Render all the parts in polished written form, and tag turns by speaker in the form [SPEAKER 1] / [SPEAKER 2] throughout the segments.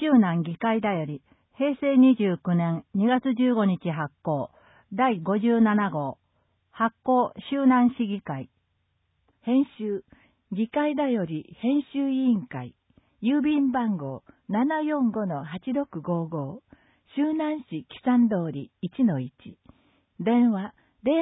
[SPEAKER 1] 周南議会だより、平成29年2月15日発行、第57号、発行周南市議会。
[SPEAKER 2] 編集、議会だより編集委員会、郵便番号 745-8655、周南市木山通り 1-1、電話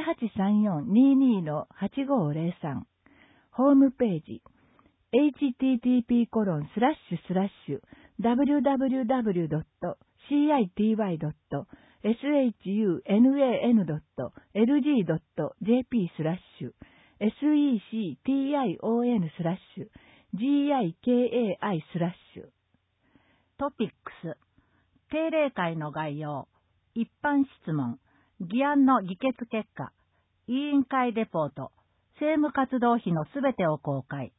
[SPEAKER 2] 0834-22-8503、ホームページ、http://www.cityy.secon/gikai/.
[SPEAKER 1] トピックス、定例会の概要、一般質問、議案の議決結果、委員会レポート、政務活動費のすべてを公開。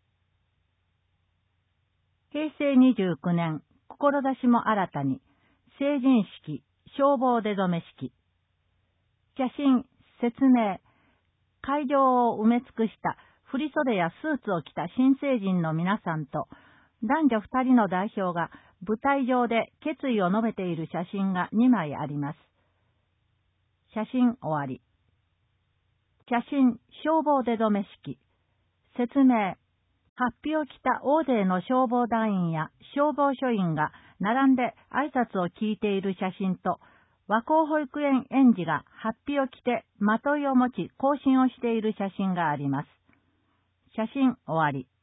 [SPEAKER 1] 平成29年、志も新たに、成人式、消防出初め式。写真、説明、会場を埋め尽くした振袖やスーツを着た新成人の皆さんと、男女2人の代表が舞台上で決意を述べている写真が2枚あります。写真終わり。写真、消防出初め式。説明、法被を着た大勢の消防団員や消防署員が並んで挨拶を聞いている写真と、和光保育園園児が法被を着てまといを持ち行進をしている写真があります。写真終わり。